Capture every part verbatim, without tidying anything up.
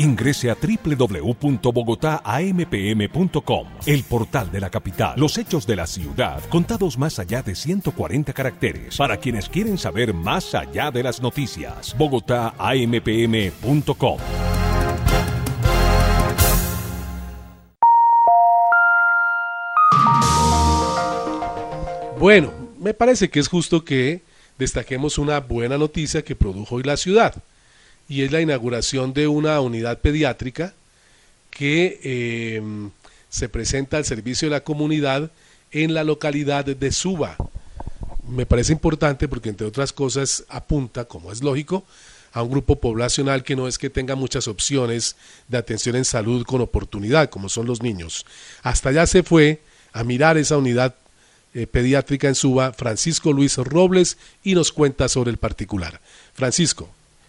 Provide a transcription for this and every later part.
Ingrese a doble u doble u doble u punto bogotá a m p m punto com, el portal de la capital. Los hechos de la ciudad contados más allá de ciento cuarenta caracteres. Para quienes quieren saber más allá de las noticias. bogotá a m p m punto com. Bueno, me parece que es justo que destaquemos una buena noticia que produjo hoy la ciudad, y es la inauguración de una unidad pediátrica que eh, se presenta al servicio de la comunidad en la localidad de Suba. Me parece importante porque, entre otras cosas, apunta, como es lógico, a un grupo poblacional que no es que tenga muchas opciones de atención en salud con oportunidad, como son los niños. Hasta allá se fue a mirar esa unidad Eh, pediátrica en Suba Francisco Luis Robles y nos cuenta sobre el particular. Francisco.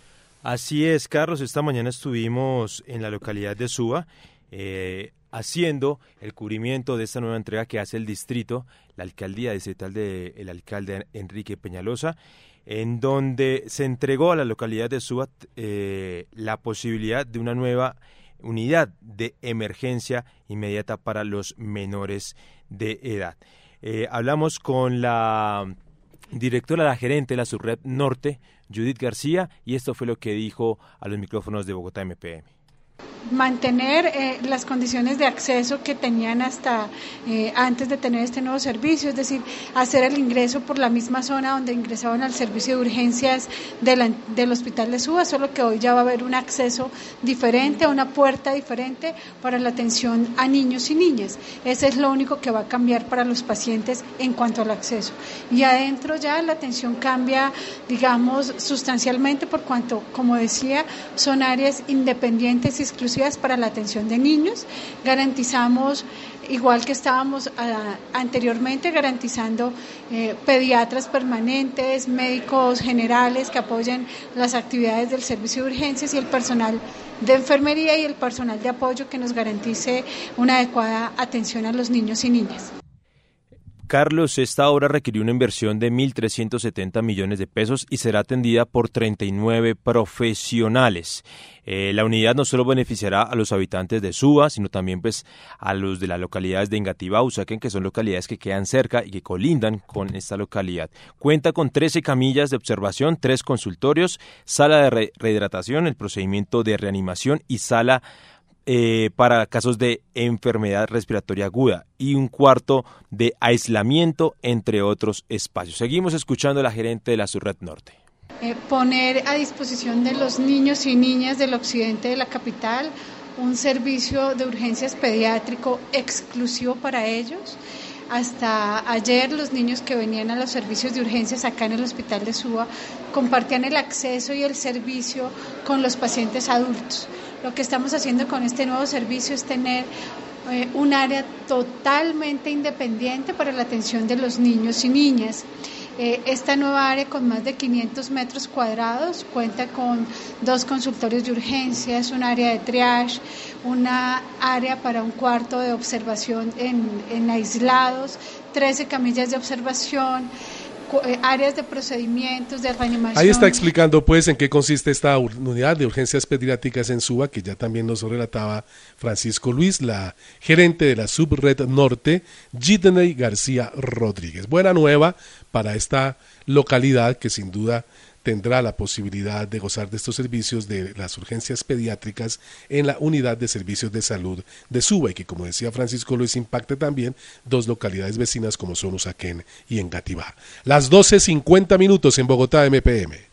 Así es, Carlos, esta mañana estuvimos en la localidad de Suba eh, haciendo el cubrimiento de esta nueva entrega que hace el distrito, la alcaldía distrital del alcalde Enrique Peñalosa, en donde se entregó a la localidad de Suba eh, la posibilidad de una nueva unidad de emergencia inmediata para los menores de edad. Eh, hablamos con la directora, la gerente de la Subred Norte, Judith García, y esto fue lo que dijo a los micrófonos de Bogotá M P M. Mantener eh, las condiciones de acceso que tenían hasta eh, antes de tener este nuevo servicio, es decir, hacer el ingreso por la misma zona donde ingresaban al servicio de urgencias de la, del hospital de Suba, solo que hoy ya va a haber un acceso diferente, una puerta diferente para la atención a niños y niñas. Ese es lo único que va a cambiar para los pacientes en cuanto al acceso. Y adentro ya la atención cambia, digamos, sustancialmente por cuanto, como decía, son áreas independientes y exclusivas para la atención de niños. Garantizamos, igual que estábamos a, anteriormente, garantizando eh, pediatras permanentes, médicos generales que apoyen las actividades del servicio de urgencias y el personal de enfermería y el personal de apoyo que nos garantice una adecuada atención a los niños y niñas. Carlos, esta obra requirió una inversión de mil trescientos setenta millones de pesos y será atendida por treinta y nueve profesionales. Eh, la unidad no solo beneficiará a los habitantes de Suba, sino también pues a los de las localidades de Engativá, Usaquén, que son localidades que quedan cerca y que colindan con esta localidad. Cuenta con trece camillas de observación, tres consultorios, sala de re- rehidratación, el procedimiento de reanimación y sala Eh, para casos de enfermedad respiratoria aguda y un cuarto de aislamiento, entre otros espacios. Seguimos escuchando a la gerente de la Subred Norte. Eh, poner a disposición de los niños y niñas del occidente de la capital un servicio de urgencias pediátrico exclusivo para ellos. Hasta ayer los niños que venían a los servicios de urgencias acá en el hospital de Suba compartían el acceso y el servicio con los pacientes adultos. Lo que estamos haciendo con este nuevo servicio es tener eh, un área totalmente independiente para la atención de los niños y niñas. Eh, esta nueva área, con más de quinientos metros cuadrados, cuenta con dos consultorios de urgencias, un área de triage, una área para un cuarto de observación en, en aislados, trece camillas de observación, áreas de procedimientos, de reanimación. Ahí está explicando pues en qué consiste esta unidad de urgencias pediátricas en Suba, que ya también nos relataba Francisco Luis, la gerente de la Subred Norte, Jitney García Rodríguez. Buena nueva para esta localidad que sin duda tendrá la posibilidad de gozar de estos servicios de las urgencias pediátricas en la unidad de servicios de salud de Suba, y que, como decía Francisco Luis, impacta también dos localidades vecinas como son Usaquén y Engativá. Las doce cincuenta minutos en Bogotá M P M.